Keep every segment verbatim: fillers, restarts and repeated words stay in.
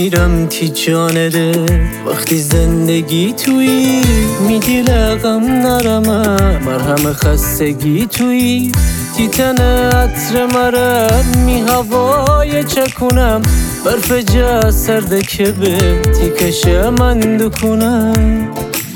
میرم تی جان دل. وقتی زندگی توی میدی لغم نرمم، مرهم خستگی توی تی تن عطر مرم، می هوای چکونم برف جا سرده که به تی کشه من دکنم.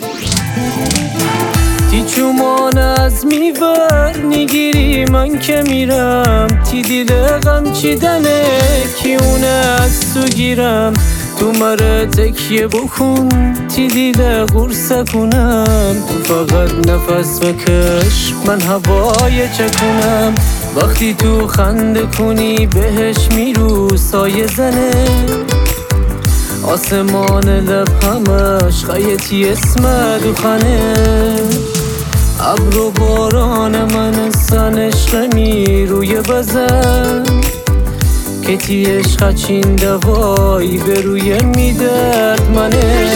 تی چومان از میور نگیری من که میرم، تی دیل غم چیدنه کی اونه از تو گیرم. تو مره تکیه بکن تی دیل غرصه کنم، تو فقط نفس بکش من هوای چکنم. وقتی تو خنده کنی بهش میرو سایه زنه، آسمان لب همش خیتی اسم دوخنه. ابر و باران من سن عشقمی روی بزن، که تی عشق چین دوایی به روی میدرد منه.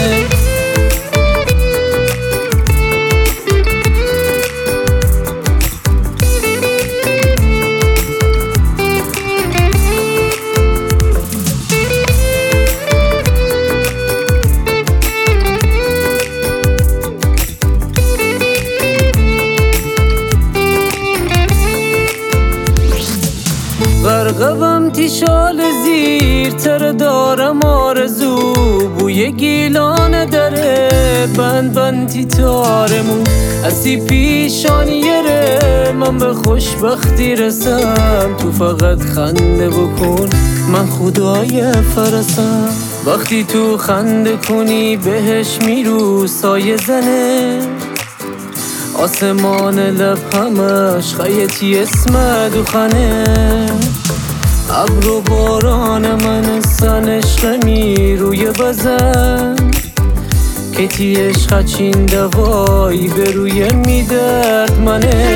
غرقم تی شال زیر تر دارم آرزو، بوی گیلان داره بند بند تی تارمون. از تی پیشانیه ره من به خوشبختی رسم، تو فقط خنده بکن من خدای فرسم. وقتی تو خنده کنی بهش میرو سایه زنه، آسمان لب همش خیتی اسم دوخنه. ابر و باران من سن عشقمی روی بزن، که تی عشق چین دوایی به روی میدرد منه.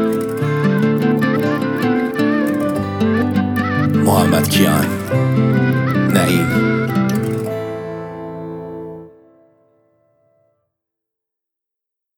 محمد کیان